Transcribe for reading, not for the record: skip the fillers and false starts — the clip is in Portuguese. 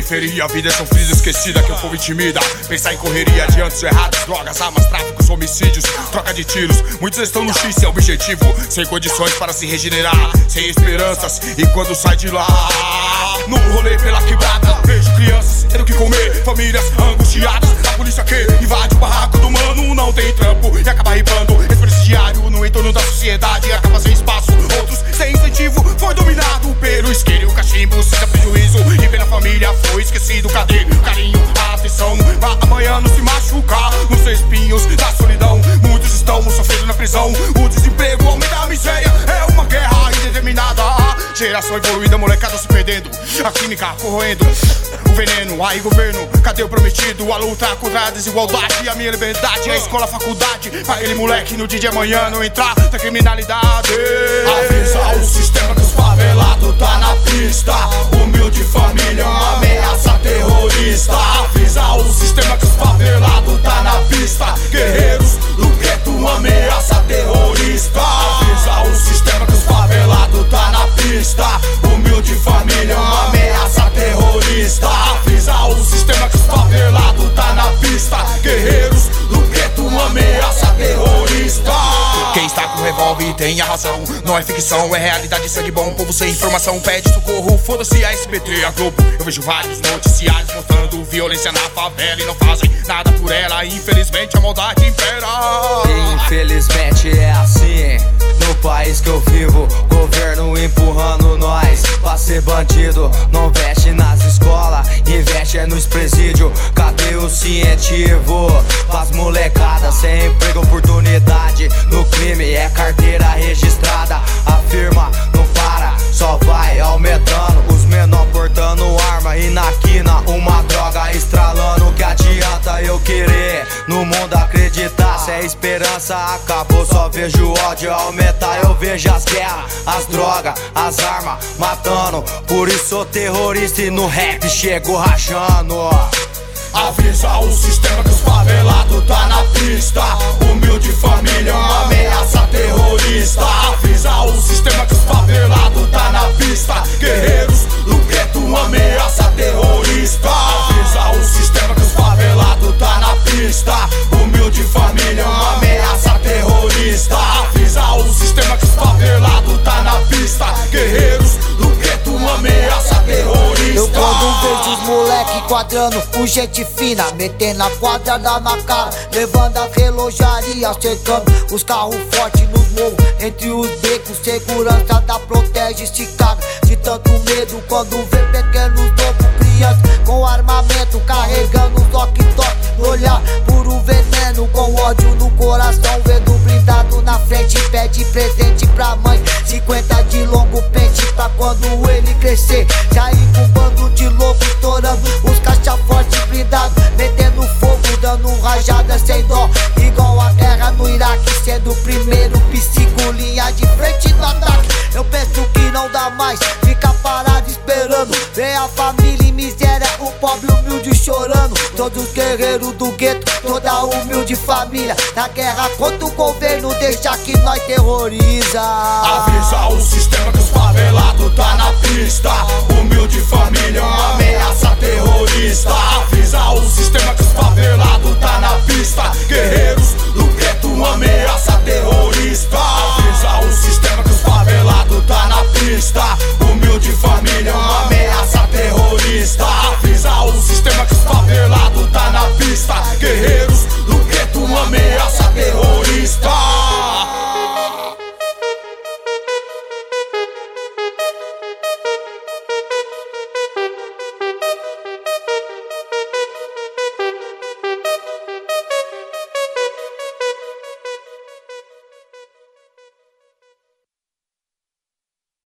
periferia, a vida são frias esquecida que o povo intimida. Pensar em correria adiante os errados, drogas, armas, tráficos, homicídios, troca de tiros. Muitos estão no X sem objetivo, sem condições para se regenerar, sem esperanças, e quando sai de lá, no rolê pela quebrada, vejo crianças tendo que comer, famílias angustiadas. A polícia que invade o barraco do mano não tem trampo e acaba ripando esse presidiário no entorno da sociedade, acaba sem espaço. Outros sem incentivo, foi dominado pelo isqueiro e o cachimbo, sem prejuízo, e pela família foi esquecido. Cadê o carinho, a atenção, pra amanhã não se machucar nos espinhos da solidão? Muitos estão sofrendo na prisão, o desemprego aumenta a miséria, é uma guerra indeterminada. Geração evoluída, molecada se perdendo, a química corroendo o veneno. Aí governo, cadê o prometido? A luta contra a desigualdade, a minha liberdade, a escola, a faculdade, pra ele moleque no dia de amanhã não entrar na criminalidade. Avisa o sistema que os favelados tá na pista, humilde família, uma ameaça terrorista. Avisa o sistema que os favelados tá na pista, guerreiros do gueto, uma ameaça terrorista. Avisa o sistema que os favelados tá na pista, humilde família, uma ameaça terrorista. Avisa o sistema que os favelados tá na pista, guerreiros do gueto, uma ameaça terrorista. Quem está com revólver tem a razão, não é ficção, é realidade, sangue bom. Povo sem informação pede socorro, foda-se a SBT, a Globo. Eu vejo vários noticiários mostrando violência na favela e não fazem nada por ela. Infelizmente a maldade impera. Infelizmente é assim no país que eu vivo, governo empurrando nós pra ser bandido. Não veste nas escolas, investe nos presídios. Cadê o cientivo? Pras molecadas sem emprego, oportunidade no crime, é carteira registrada. A firma não para, só vai aumentando. Os menor portando arma e na quina uma droga estralando. Que adianta eu querer no mundo acreditar, se a esperança acabou, só vejo ódio aumentar. Eu vejo as guerras, as drogas, as armas matando. Por isso sou terrorista e no rap chego rachando. Avisa o sistema que os favelados tá na pista, humilde família, uma ameaça terrorista. Avisa o sistema que os favelados tá na pista, guerreiros do gueto, uma ameaça terrorista. Avisa o sistema que os favelados tá na pista, humilde família, uma ameaça terrorista. Avisa o sistema que os favelados tá na pista, guerreiros do gueto, uma ameaça terrorista. Eu quando vejo os moleque quadrando com gente fina, metendo a quadrada na cara, levando a relojaria, cercando os carros fortes nos morros, entre os becos, segurança da protege, se caga de tanto medo quando vê pequenos loucos, crianças com armamento, carregando os toque-toque no olhar, puro veneno, com ódio no coração, vendo blindado na frente, pede presente pra mãe, 50 de longo pente, pra quando ele crescer, já ir com um bando de louco, estourando os caixa forte blindado, metendo fogo, dando rajada sem dó, igual a guerra no Iraque, sendo o primeiro psico, linha de frente no ataque. Eu penso que não dá mais, fica parado esperando, vem a família em miséria, o pobre humilde chorando. Todos os guerreiros do gueto, toda a humilde família, na guerra contra o governo, deixa que nós terroriza. Avisa o sistema que os favelados tá na pista, humilde família, uma ameaça terrorista. Avisa o sistema que os favelados tá na pista, guerreiros do gueto, uma ameaça terrorista. Avisa o sistema que os favelados tá na pista, humilde família, uma ameaça terrorista. Avisa o sistema que os favelados tá na pista, guerreiros do gueto, uma ameaça terrorista.